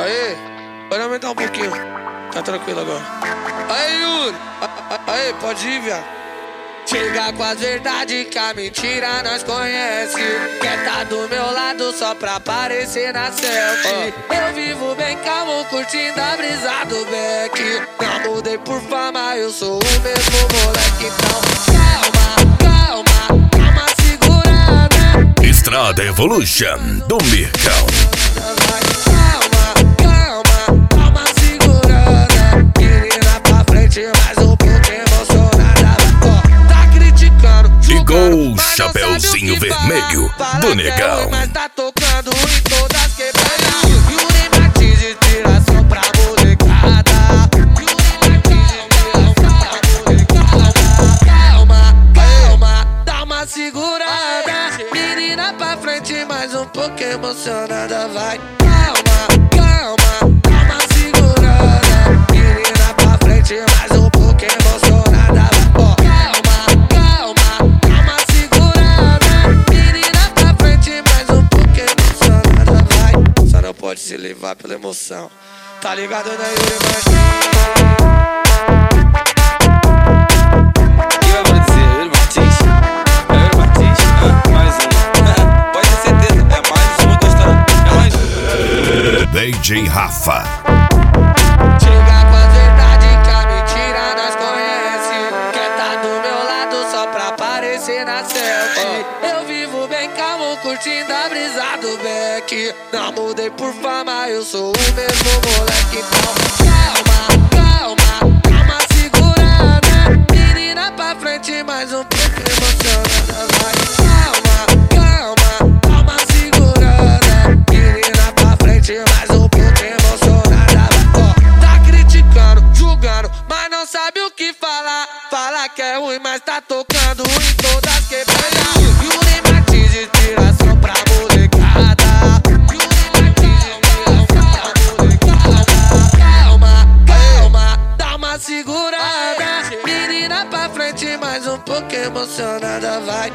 Aê, pode aumentar um pouquinho. Tá tranquilo agora. Aê, Yuri. Aê, pode ir, viado. Chega com as verdades que a mentira nós conhece. Quer tá do meu lado só pra aparecer na selfie. Eu vivo bem calmo, curtindo a brisa do Beck. Não mudei por fama, eu sou o mesmo moleque. Então calma, segurada. Estrada Evolution do Mircão. Calma, segurada. Menina pra frente, mais um pouco emocionada. Tá criticando, Ligou o chapeuzinho vermelho do Negão. mas tá tocando em todas quebradas. Yuri Martins de tiração pra molecada. Calma, dá uma segurada. Menina pra frente, mais um pouco emocionada. Vai, calma, segurada. Menina pra frente, mais um pouco emocionada. Calma, segurada. Menina pra frente, mais um pouco emocionada. Vai, só não pode se levar pela emoção. Tá ligado, né, Yuri Martins? DJ Rafa. Chega com a verdade que a mentira nós conhece. Quer tá do meu lado só pra aparecer na selfie. Eu vivo bem calmo, curtindo a brisa do Beck. Não mudei por fama, eu sou o mesmo moleque. Então calma, segurada. Menina pra frente, mais um pouco emocionada. Vai, calma, segurada. Menina pra frente, mais um pouco emocionada. Tá criticando, julgando, mas não sabe o que falar. Fala que é ruim, mas tá tocando em todas quebradas. Yuri Martins de tiração pra molecada. Calma, dá uma segurada. Menina pra frente, mais um pouco emocionada. Vai,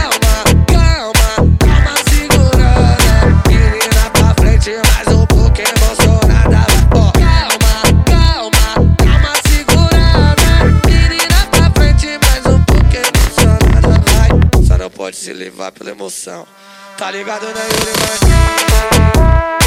calma, segurada. Menina pra frente, mais um pouco emocionada. Calma, segurada. Menina pra frente, mais um pouco emocionada. Vai, só não pode se levar pela emoção. Tá ligado, né, Yuri Martins?